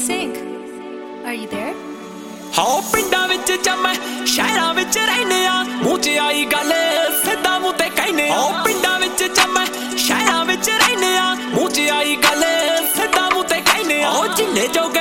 sync. Are you there? हाँ पिंडा विच जम्मे शहरां विच रहने आ मूंह च आई गल सिद्धा मूंह ते कहने हाँ पिंडा विच जम्मे शहरां विच रहने आ मूंह च आई गल सिद्धा मूंह ते कहने आ जिन्ने जो